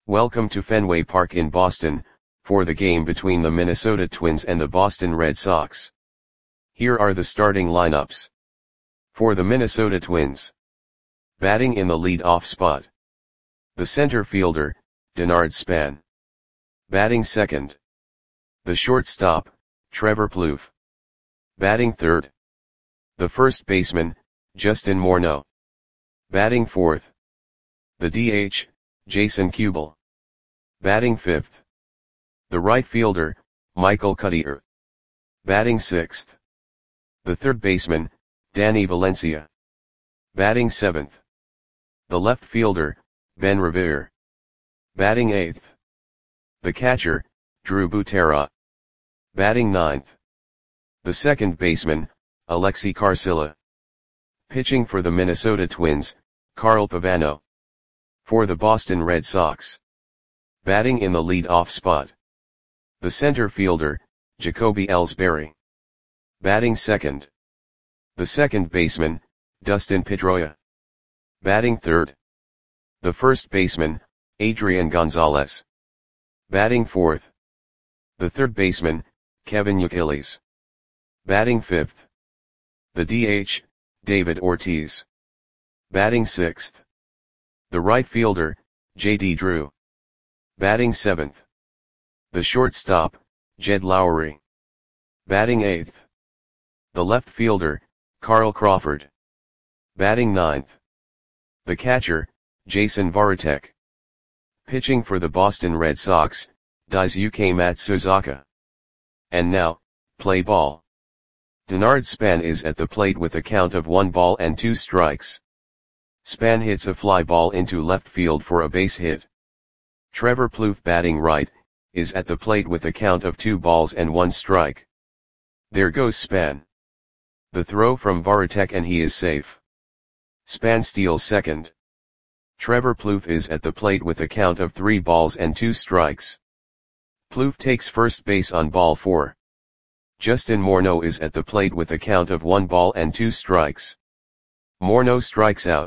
Welcome to Fenway Park in Boston, for the game between the Minnesota Twins and the Boston Red Sox. Here are the starting lineups. For the Minnesota Twins. Batting in the lead-off spot. The center fielder, Denard Span. Batting second. The shortstop, Trevor Plouffe. Batting third. The first baseman, Justin Morneau. Batting fourth. The DH, Jason Kubel. Batting fifth. The right fielder, Michael Cuddyer. Batting sixth. The third baseman, Danny Valencia. Batting seventh. The left fielder, Ben Revere. Batting eighth. The catcher, Drew Butera. Batting ninth. The second baseman, Alexi Carcilla. Pitching for the Minnesota Twins, Carl Pavano. For the Boston Red Sox. Batting in the lead-off spot. The center fielder, Jacoby Ellsbury. Batting second. The second baseman, Dustin Pedroia. Batting third. The first baseman, Adrian Gonzalez. Batting fourth. The third baseman, Kevin Youkilis. Batting fifth. The DH, David Ortiz. Batting sixth. The right fielder, J.D. Drew. Batting seventh. The shortstop, Jed Lowry. Batting eighth. The left fielder, Carl Crawford. Batting ninth. The catcher, Jason Varitek. Pitching for the Boston Red Sox, Daisuke Matsuzaka. And now, play ball. Denard Span is at the plate with a count of 1 ball and 2 strikes. Span hits a fly ball into left field for a base hit. Trevor Plouffe, batting right, is at the plate with a count of 2 balls and 1 strike. There goes Span. The throw from Varitek and he is safe. Span steals second. Trevor Plouffe is at the plate with a count of 3 balls and 2 strikes. Plouffe takes first base on ball 4. Justin Morneau is at the plate with a count of 1 ball and 2 strikes. Morneau strikes out.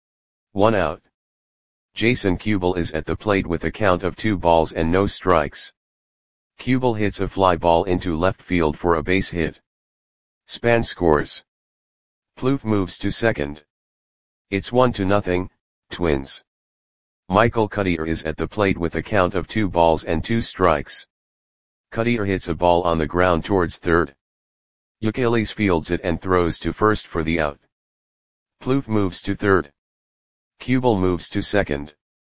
1 out. Jason Kubel is at the plate with a count of 2 balls and no strikes. Kubel hits a fly ball into left field for a base hit. Span scores. Plouffe moves to second. It's 1-0, Twins. Michael Cuddyer is at the plate with a count of 2 balls and 2 strikes. Cuddyer hits a ball on the ground towards third. Youkilis fields it and throws to first for the out. Plouffe moves to third. Kubel moves to second.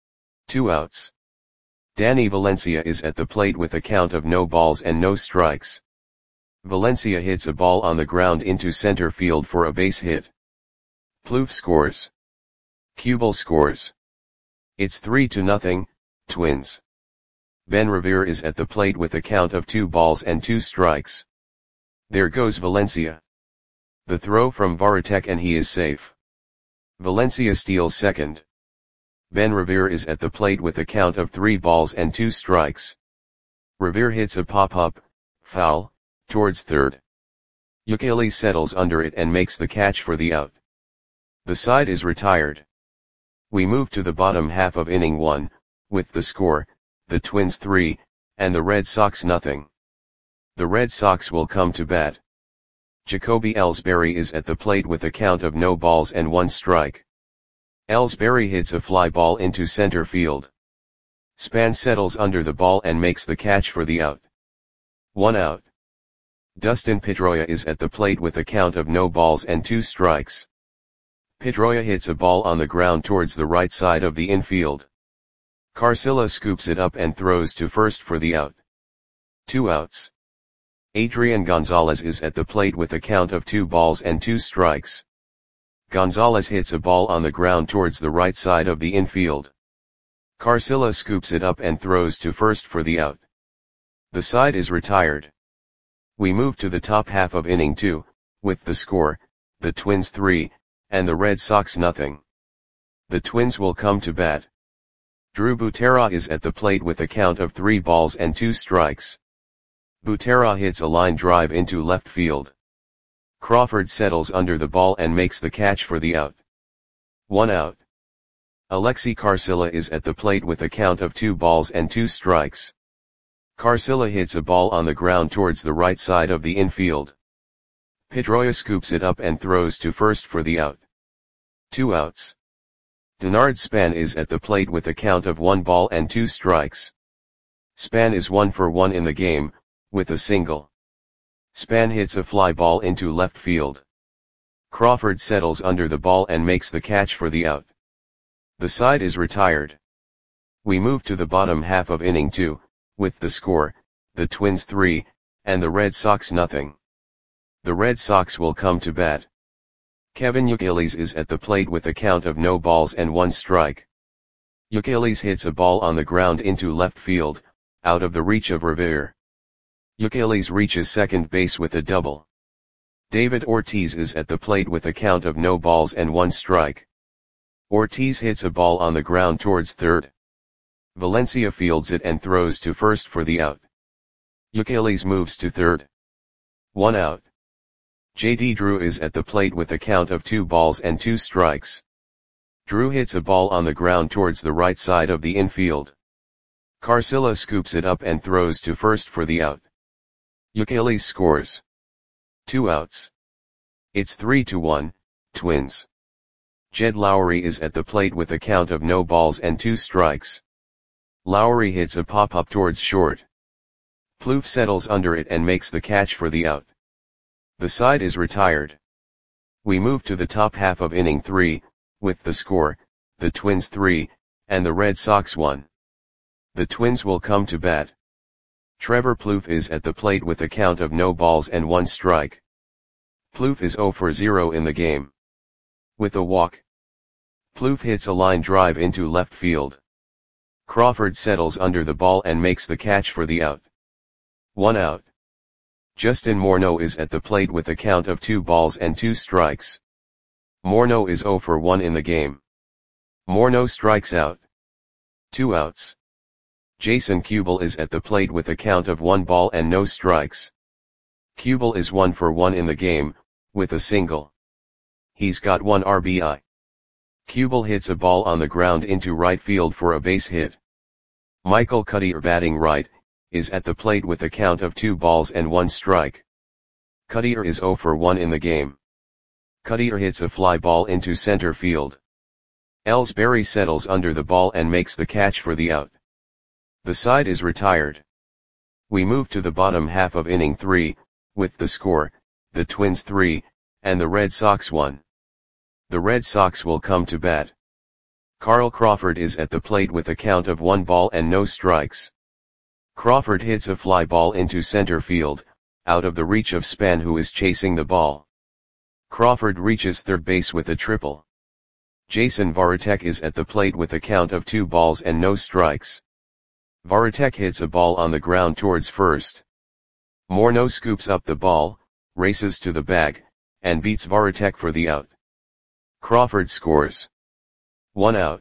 2 outs. Danny Valencia is at the plate with a count of no balls and no strikes. Valencia hits a ball on the ground into center field for a base hit. Plouffe scores. Kubel scores. It's 3-0, Twins. Ben Revere is at the plate with a count of 2 balls and 2 strikes. There goes Valencia. The throw from Varitek and he is safe. Valencia steals second. Ben Revere is at the plate with a count of 3 balls and 2 strikes. Revere hits a pop-up, foul, towards third. Youkilis settles under it and makes the catch for the out. The side is retired. We move to the bottom half of inning 1, with the score, the Twins 3, and the Red Sox nothing. The Red Sox will come to bat. Jacoby Ellsbury is at the plate with a count of no balls and 1 strike. Ellsbury hits a fly ball into center field. Span settles under the ball and makes the catch for the out. 1 out. Dustin Pedroia is at the plate with a count of no balls and 2 strikes. Pedroia hits a ball on the ground towards the right side of the infield. Carcilla scoops it up and throws to first for the out. 2 outs. Adrian Gonzalez is at the plate with a count of 2 balls and 2 strikes. Gonzalez hits a ball on the ground towards the right side of the infield. Carcilla scoops it up and throws to first for the out. The side is retired. We move to the top half of inning 2, with the score, the Twins 3, and the Red Sox nothing. The Twins will come to bat. Drew Butera is at the plate with a count of 3 balls and 2 strikes. Butera hits a line drive into left field. Crawford settles under the ball and makes the catch for the out. 1 out. Alexi Carcilla is at the plate with a count of 2 balls and 2 strikes. Carcilla hits a ball on the ground towards the right side of the infield. Pedroia scoops it up and throws to first for the out. 2 outs. Denard Span is at the plate with a count of 1 ball and 2 strikes. Span is 1 for 1 in the game, with a single. Span hits a fly ball into left field. Crawford settles under the ball and makes the catch for the out. The side is retired. We move to the bottom half of inning 2, with the score, the Twins 3, and the Red Sox nothing. The Red Sox will come to bat. Kevin Youkilis is at the plate with a count of no balls and 1 strike. Youkilis hits a ball on the ground into left field, out of the reach of Revere. Youkilis reaches second base with a double. David Ortiz is at the plate with a count of no balls and 1 strike. Ortiz hits a ball on the ground towards third. Valencia fields it and throws to first for the out. Youkilis moves to third. 1 out. J.D. Drew is at the plate with a count of 2 balls and 2 strikes. Drew hits a ball on the ground towards the right side of the infield. Carcilla scoops it up and throws to first for the out. Youkilis scores. 2 outs. It's 3-1, Twins. Jed Lowry is at the plate with a count of no balls and 2 strikes. Lowry hits a pop-up towards short. Plouffe settles under it and makes the catch for the out. The side is retired. We move to the top half of inning 3, with the score, the Twins 3, and the Red Sox 1. The Twins will come to bat. Trevor Plouffe is at the plate with a count of no balls and 1 strike. Plouffe is 0 for 0 in the game. With a walk, Plouffe hits a line drive into left field. Crawford settles under the ball and makes the catch for the out. 1 out. Justin Morneau is at the plate with a count of 2 balls and 2 strikes. Morneau is 0 for 1 in the game. Morneau strikes out. 2 outs. Jason Kubel is at the plate with a count of 1 ball and no strikes. Kubel is 1 for 1 in the game, with a single. He's got 1 RBI. Kubel hits a ball on the ground into right field for a base hit. Michael Cuddyer, batting right, is at the plate with a count of 2 balls and 1 strike. Cuddyer is 0 for 1 in the game. Cuddyer hits a fly ball into center field. Ellsbury settles under the ball and makes the catch for the out. The side is retired. We move to the bottom half of inning 3, with the score, the Twins 3, and the Red Sox 1. The Red Sox will come to bat. Carl Crawford is at the plate with a count of 1 ball and no strikes. Crawford hits a fly ball into center field, out of the reach of Span, who is chasing the ball. Crawford reaches third base with a triple. Jason Varitek is at the plate with a count of 2 balls and no strikes. Varitek hits a ball on the ground towards first. Morneau scoops up the ball, races to the bag, and beats Varitek for the out. Crawford scores. 1 out.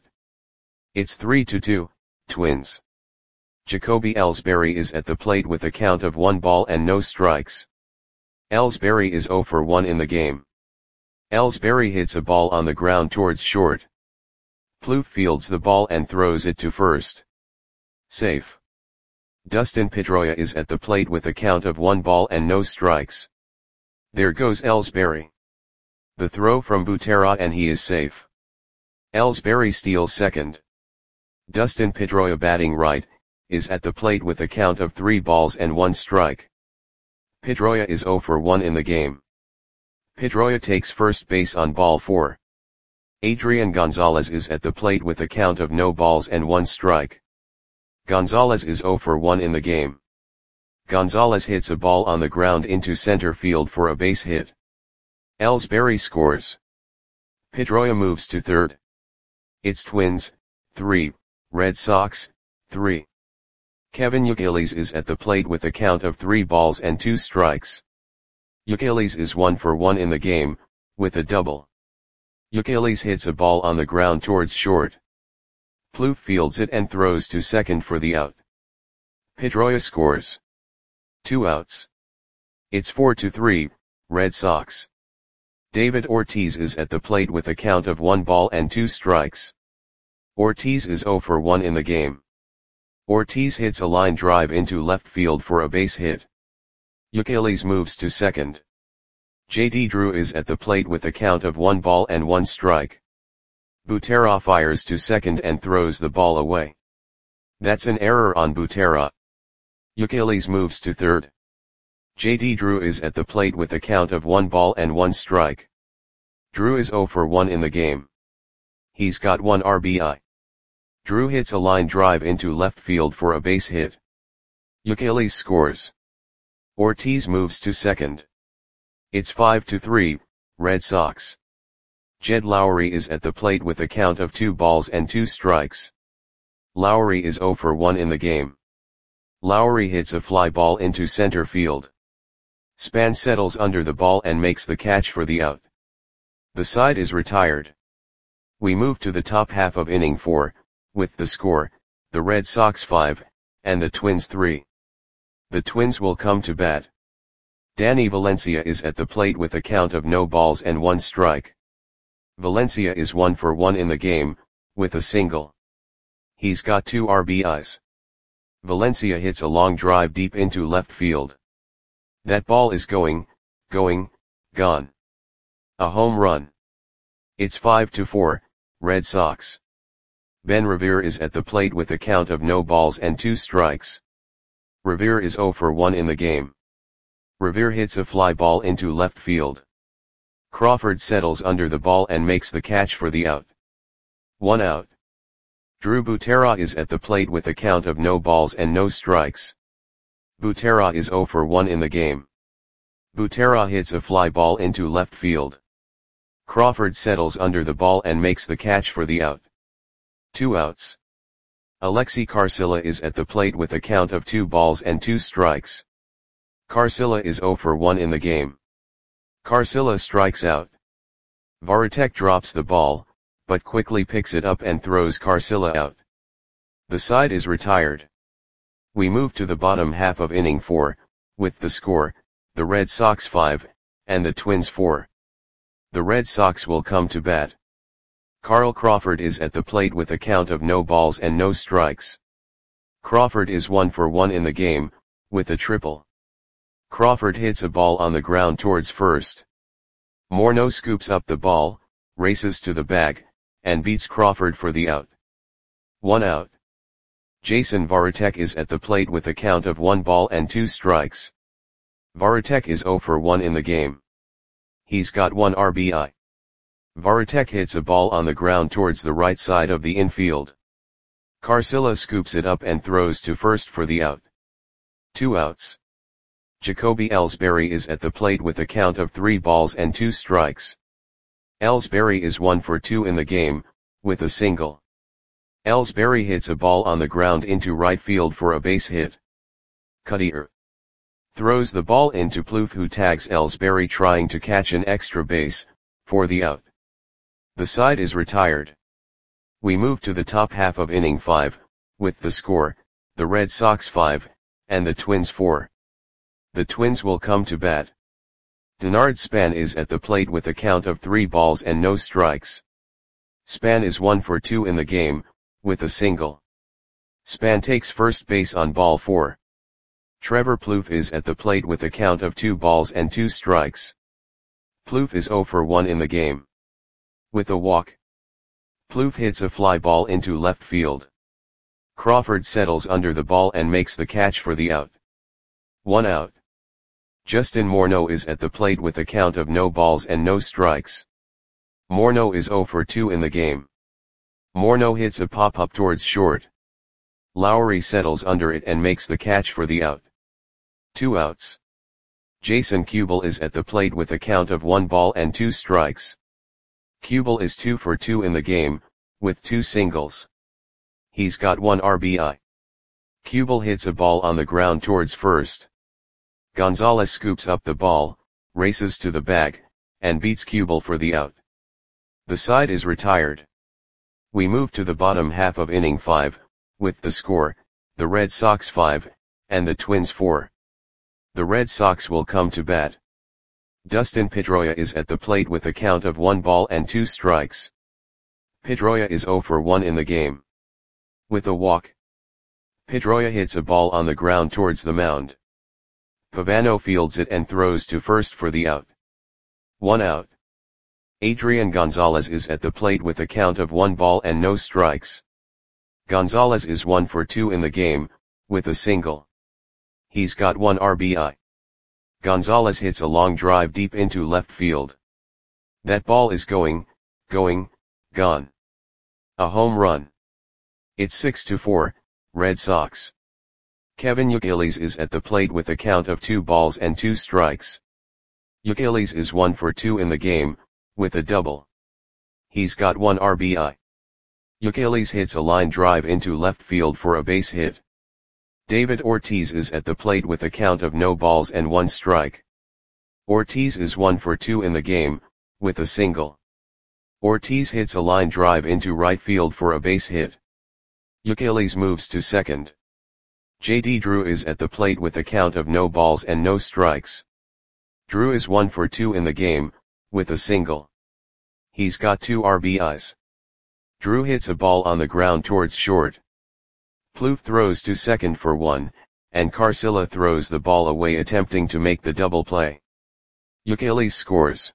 It's 3-2, Twins. Jacoby Ellsbury is at the plate with a count of 1 ball and no strikes. Ellsbury is 0 for 1 in the game. Ellsbury hits a ball on the ground towards short. Plouffe fields the ball and throws it to first. Safe. Dustin Pedroia is at the plate with a count of 1 ball and no strikes. There goes Ellsbury. The throw from Butera and he is safe. Ellsbury steals second. Dustin Pedroia, batting right, is at the plate with a count of 3 balls and 1 strike. Pedroia is 0 for 1 in the game. Pedroia takes first base on ball 4. Adrian Gonzalez is at the plate with a count of no balls and 1 strike. Gonzalez is 0 for 1 in the game. Gonzalez hits a ball on the ground into center field for a base hit. Ellsbury scores. Pedroia moves to third. It's Twins 3, Red Sox 3. Kevin Youkilis is at the plate with a count of 3 balls and 2 strikes. Youkilis is 1 for 1 in the game, with a double. Youkilis hits a ball on the ground towards short. Plouffe fields it and throws to second for the out. Pedroia scores. 2 outs. It's 4-3, Red Sox. David Ortiz is at the plate with a count of 1 ball and 2 strikes. Ortiz is 0 for 1 in the game. Ortiz hits a line drive into left field for a base hit. Youkilis moves to second. JD Drew is at the plate with a count of 1 ball and 1 strike. Butera fires to second and throws the ball away. That's an error on Butera. Youkilis moves to third. JD Drew is at the plate with a count of 1 ball and 1 strike. Drew is 0 for 1 in the game. He's got 1 RBI. Drew hits a line drive into left field for a base hit. Youkilis scores. Ortiz moves to second. It's 5-3, Red Sox. Jed Lowrie is at the plate with a count of 2 balls and 2 strikes. Lowrie is 0 for 1 in the game. Lowrie hits a fly ball into center field. Span settles under the ball and makes the catch for the out. The side is retired. We move to the top half of inning 4, with the score, the Red Sox 5, and the Twins 3. The Twins will come to bat. Danny Valencia is at the plate with a count of no balls and 1 strike. Valencia is 1 for 1 in the game, with a single. He's got 2 RBIs. Valencia hits a long drive deep into left field. That ball is going, gone. A home run. It's 5-4, Red Sox. Ben Revere is at the plate with a count of no balls and 2 strikes. Revere is 0 for 1 in the game. Revere hits a fly ball into left field. Crawford settles under the ball and makes the catch for the out. 1 out. Drew Butera is at the plate with a count of no balls and no strikes. Butera is 0 for 1 in the game. Butera hits a fly ball into left field. Crawford settles under the ball and makes the catch for the out. 2 outs. Alexi Carcilla is at the plate with a count of 2 balls and 2 strikes. Carcilla is 0 for 1 in the game. Carcilla strikes out. Varitek drops the ball, but quickly picks it up and throws Carcilla out. The side is retired. We move to the bottom half of inning 4, with the score, the Red Sox 5, and the Twins 4. The Red Sox will come to bat. Carl Crawford is at the plate with a count of no balls and no strikes. Crawford is 1 for 1 in the game, with a triple. Crawford hits a ball on the ground towards first. Morneau scoops up the ball, races to the bag, and beats Crawford for the out. 1 out. Jason Varitek is at the plate with a count of 1 ball and 2 strikes. Varitek is 0 for 1 in the game. He's got 1 RBI. Varitek hits a ball on the ground towards the right side of the infield. Carcilla scoops it up and throws to first for the out. 2 outs. Jacoby Ellsbury is at the plate with a count of 3 balls and 2 strikes. Ellsbury is 1 for 2 in the game, with a single. Ellsbury hits a ball on the ground into right field for a base hit. Cutter throws the ball into Plouffe, who tags Ellsbury trying to catch an extra base, for the out. The side is retired. We move to the top half of inning 5, with the score, the Red Sox 5, and the Twins 4. The Twins will come to bat. Denard Span is at the plate with a count of 3 balls and no strikes. Span is 1 for 2 in the game, with a single. Span takes first base on ball 4. Trevor Plouffe is at the plate with a count of 2 balls and 2 strikes. Plouffe is 0 for 1 in the game. With a walk. Plouffe hits a fly ball into left field. Crawford settles under the ball and makes the catch for the out. 1 out. Justin Morneau is at the plate with a count of no balls and no strikes. Morneau is 0 for 2 in the game. Morneau hits a pop-up towards short. Lowrie settles under it and makes the catch for the out. 2 outs. Jason Kubel is at the plate with a count of 1 ball and 2 strikes. Kubel is 2 for 2 in the game, with 2 singles. He's got 1 RBI. Kubel hits a ball on the ground towards first. Gonzalez scoops up the ball, races to the bag, and beats Kubel for the out. The side is retired. We move to the bottom half of inning 5, with the score, the Red Sox 5, and the Twins 4. The Red Sox will come to bat. Dustin Pedroia is at the plate with a count of 1 ball and 2 strikes. Pedroia is 0 for 1 in the game. With a walk, Pedroia hits a ball on the ground towards the mound. Pavano fields it and throws to first for the out. 1 out. Adrian Gonzalez is at the plate with a count of 1 ball and no strikes. Gonzalez is 1 for 2 in the game, with a single. He's got 1 RBI. Gonzalez hits a long drive deep into left field. That ball is going, gone. A home run. It's 6-4, Red Sox. Kevin Youkilis is at the plate with a count of 2 balls and 2 strikes. Youkilis is 1 for 2 in the game, with a double. He's got 1 RBI. Youkilis hits a line drive into left field for a base hit. David Ortiz is at the plate with a count of no balls and 1 strike. Ortiz is 1 for 2 in the game, with a single. Ortiz hits a line drive into right field for a base hit. Youkilis moves to second. J.D. Drew is at the plate with a count of no balls and no strikes. Drew is 1 for 2 in the game, with a single. He's got 2 RBIs. Drew hits a ball on the ground towards short. Plouffe throws to second for 1, and Carcilla throws the ball away attempting to make the double play. Youkilis scores.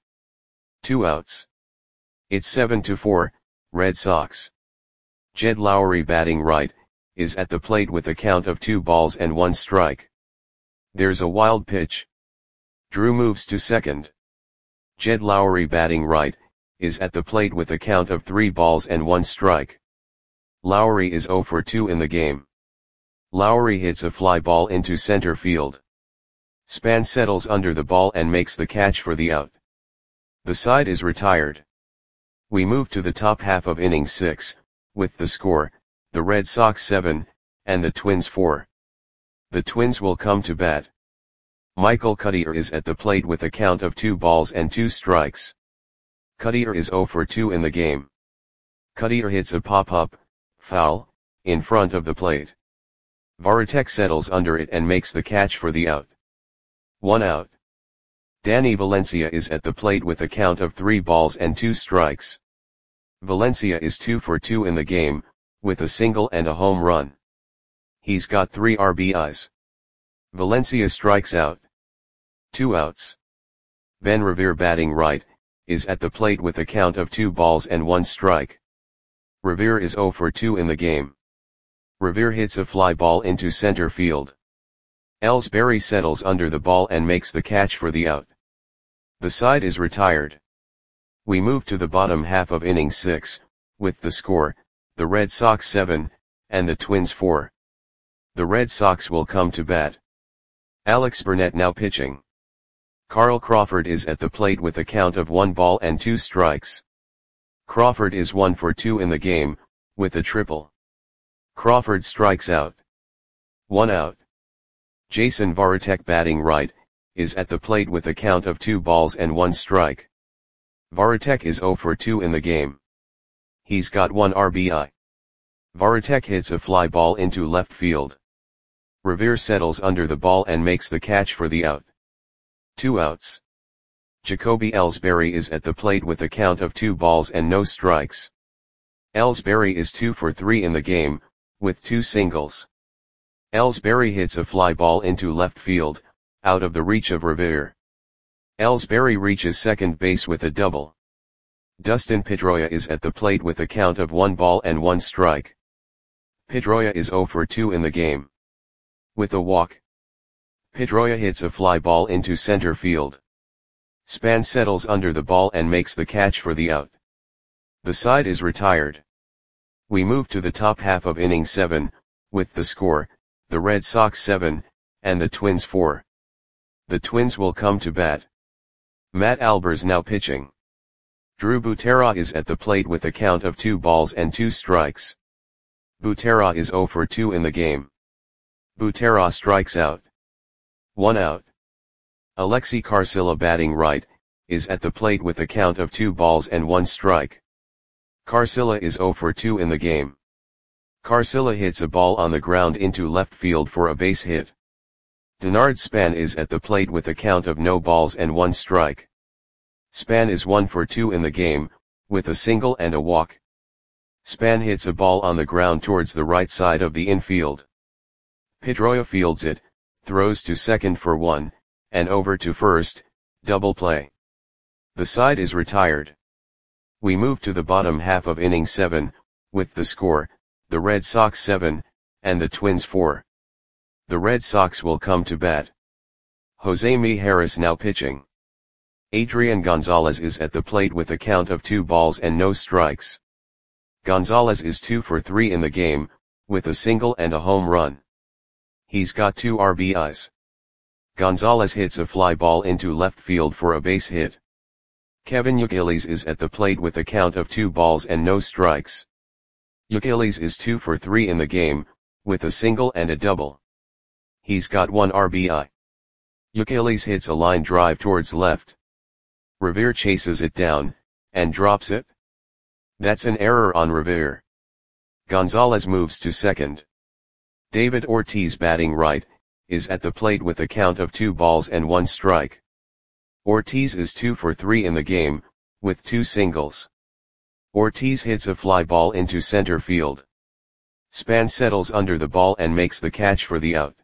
2 outs. It's 7-4, Red Sox. Jed Lowry batting right, is at the plate with a count of 2 balls and 1 strike. There's a wild pitch. Drew moves to second. Jed Lowry batting right, is at the plate with a count of 3 balls and 1 strike. Lowry is 0 for 2 in the game. Lowry hits a fly ball into center field. Span settles under the ball and makes the catch for the out. The side is retired. We move to the top half of inning 6, with the score, the Red Sox 7, and the Twins 4. The Twins will come to bat. Michael Cuddyer is at the plate with a count of 2 balls and 2 strikes. Cuddyer is 0 for 2 in the game. Cuddyer hits a pop-up, foul, in front of the plate. Varitek settles under it and makes the catch for the out. 1 out. Danny Valencia is at the plate with a count of 3 balls and 2 strikes. Valencia is 2 for 2 in the game, with a single and a home run. He's got 3 RBIs. Valencia strikes out. 2 outs. Ben Revere batting right, is at the plate with a count of 2 balls and 1 strike. Revere is 0 for 2 in the game. Revere hits a fly ball into center field. Ellsbury settles under the ball and makes the catch for the out. The side is retired. We move to the bottom half of inning 6, with the score, the Red Sox 7, and the Twins 4. The Red Sox will come to bat. Alex Burnett now pitching. Carl Crawford is at the plate with a count of 1 ball and 2 strikes. Crawford is 1 for 2 in the game, with a triple. Crawford strikes out. 1 out. Jason Varitek batting right, is at the plate with a count of 2 balls and 1 strike. Varitek is 0 for 2 in the game. He's got 1 RBI. Varitek hits a fly ball into left field. Revere settles under the ball and makes the catch for the out. 2 outs. Jacoby Ellsbury is at the plate with a count of 2 balls and no strikes. Ellsbury is 2 for 3 in the game, with 2 singles. Ellsbury hits a fly ball into left field, out of the reach of Revere. Ellsbury reaches second base with a double. Dustin Pedroia is at the plate with a count of 1 ball and 1 strike. Pedroia is 0 for 2 in the game. With a walk, Pedroia hits a fly ball into center field. Span settles under the ball and makes the catch for the out. The side is retired. We move to the top half of inning 7, with the score, the Red Sox 7, and the Twins 4. The Twins will come to bat. Matt Albers now pitching. Drew Butera is at the plate with a count of 2 balls and 2 strikes. Butera is 0 for 2 in the game. Butera strikes out. 1 out. Alexi Carcilla batting right, is at the plate with a count of 2 balls and 1 strike. Carcilla is 0 for 2 in the game. Carcilla hits a ball on the ground into left field for a base hit. Denard Span is at the plate with a count of no balls and 1 strike. Span is 1 for 2 in the game, with a single and a walk. Span hits a ball on the ground towards the right side of the infield. Pedroia fields it, throws to second for one, and over to first, double play. The side is retired. We move to the bottom half of inning 7, with the score, the Red Sox 7, and the Twins 4. The Red Sox will come to bat. Jose Mijares now pitching. Adrian Gonzalez is at the plate with a count of 2 balls and no strikes. Gonzalez is 2 for 3 in the game, with a single and a home run. He's got 2 RBIs. Gonzalez hits a fly ball into left field for a base hit. Kevin Youkilis is at the plate with a count of 2 balls and no strikes. Youkilis is 2 for 3 in the game, with a single and a double. He's got 1 RBI. Youkilis hits a line drive towards left. Revere chases it down, and drops it. That's an error on Revere. Gonzalez moves to second. David Ortiz, batting right, is at the plate with a count of 2 balls and 1 strike. Ortiz is 2 for 3 in the game, with 2 singles. Ortiz hits a fly ball into center field. Span settles under the ball and makes the catch for the out.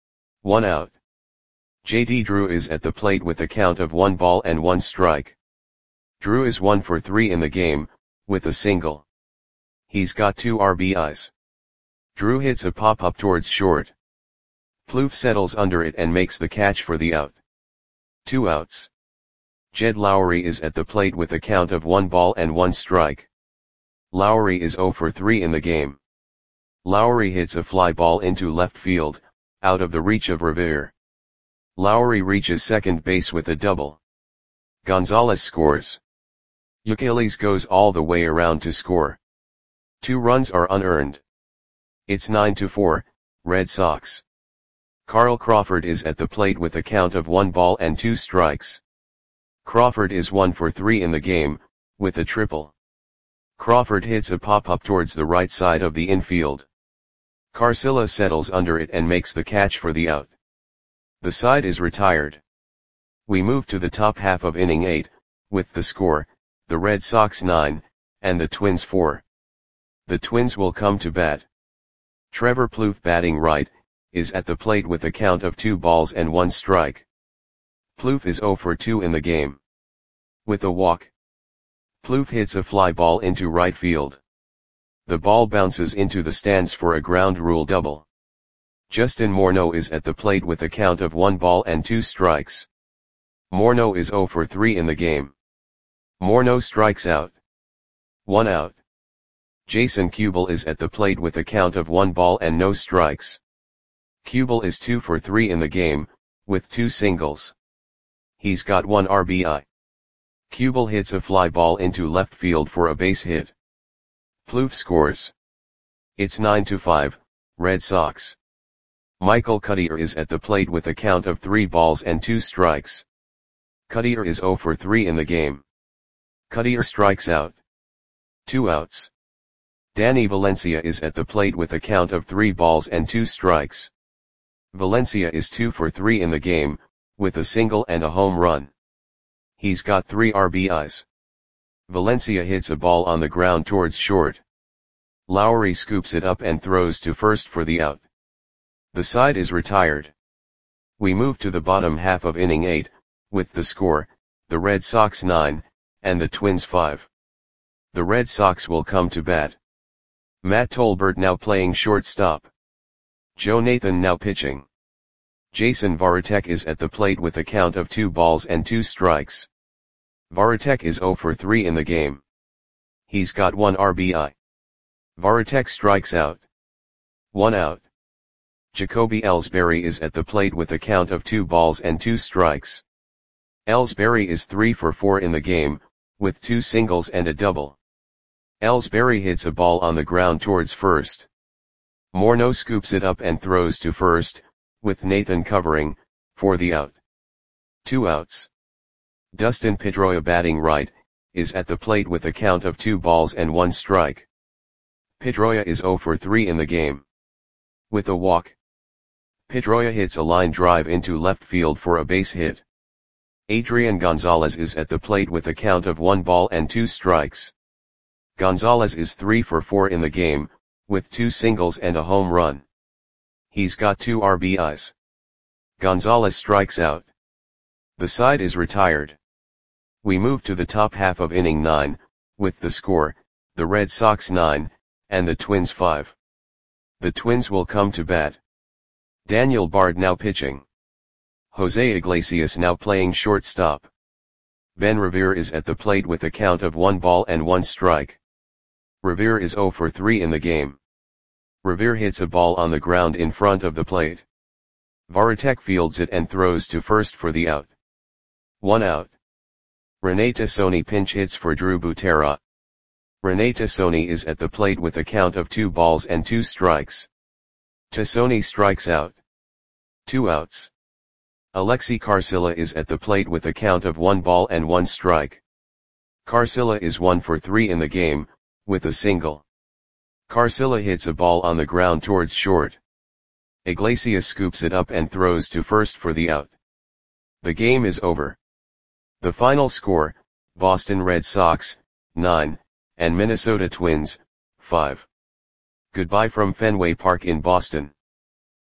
1 out. J.D. Drew is at the plate with a count of 1 ball and 1 strike. Drew is 1 for 3 in the game, with a single. He's got 2 RBIs. Drew hits a pop-up towards short. Plouffe settles under it and makes the catch for the out. 2 outs. Jed Lowry is at the plate with a count of 1 ball and 1 strike. Lowry is 0 for 3 in the game. Lowry hits a fly ball into left field, out of the reach of Revere. Lowry reaches second base with a double. Gonzalez scores. Youkilis goes all the way around to score. 2 runs are unearned. It's 9-4, Red Sox. Carl Crawford is at the plate with a count of 1 ball and 2 strikes. Crawford is 1 for 3 in the game, with a triple. Crawford hits a pop-up towards the right side of the infield. Carcilla settles under it and makes the catch for the out. The side is retired. We move to the top half of inning 8, with the score, the Red Sox 9, and the Twins 4. The Twins will come to bat. Trevor Plouffe, batting right, is at the plate with a count of 2 balls and 1 strike. Plouffe is 0 for 2 in the game. With a walk. Plouffe hits a fly ball into right field. The ball bounces into the stands for a ground rule double. Justin Morneau is at the plate with a count of 1 ball and 2 strikes. Morneau is 0 for 3 in the game. Morneau strikes out. 1 out. Jason Kubel is at the plate with a count of 1 ball and no strikes. Kubel is 2 for 3 in the game, with 2 singles. He's got 1 RBI. Kubel hits a fly ball into left field for a base hit. Plouffe scores. It's 9-5, Red Sox. Michael Cuddyer is at the plate with a count of 3 balls and 2 strikes. Cuddyer is 0 for 3 in the game. Cuddyer strikes out. 2 outs. Danny Valencia is at the plate with a count of 3 balls and 2 strikes. Valencia is 2 for 3 in the game, with a single and a home run. He's got 3 RBIs. Valencia hits a ball on the ground towards short. Lowry scoops it up and throws to first for the out. The side is retired. We move to the bottom half of inning 8, with the score, the Red Sox 9, and the Twins 5. The Red Sox will come to bat. Matt Tolbert now playing shortstop. Joe Nathan now pitching. Jason Varitek is at the plate with a count of 2 balls and 2 strikes. Varitek is 0 for 3 in the game. He's got 1 RBI. Varitek strikes out. 1 out. Jacoby Ellsbury is at the plate with a count of 2 balls and 2 strikes. Ellsbury is 3 for 4 in the game, with 2 singles and a double. Ellsbury hits a ball on the ground towards first. Morneau scoops it up and throws to first, with Nathan covering, for the out. 2 outs. Dustin Pedroia, batting right, is at the plate with a count of 2 balls and 1 strike. Pedroia is 0 for 3 in the game. With a walk. Pedroia hits a line drive into left field for a base hit. Adrian Gonzalez is at the plate with a count of 1 ball and 2 strikes. Gonzalez is 3 for 4 in the game, with 2 singles and a home run. He's got 2 RBIs. Gonzalez strikes out. The side is retired. We move to the top half of inning 9, with the score, the Red Sox 9, and the Twins 5. The Twins will come to bat. Daniel Bard now pitching. Jose Iglesias now playing shortstop. Ben Revere is at the plate with a count of 1 ball and 1 strike. Revere is 0 for 3 in the game. Revere hits a ball on the ground in front of the plate. Varitek fields it and throws to first for the out. 1 out. Rene Tassoni pinch hits for Drew Butera. Rene Tassoni is at the plate with a count of 2 balls and 2 strikes. Tassoni strikes out. 2 outs. Alexi Carcilla is at the plate with a count of 1 ball and 1 strike. Carcilla is 1 for 3 in the game, with a single. Carcilla hits a ball on the ground towards short. Iglesias scoops it up and throws to first for the out. The game is over. The final score, Boston Red Sox, 9, and Minnesota Twins, 5. Goodbye from Fenway Park in Boston.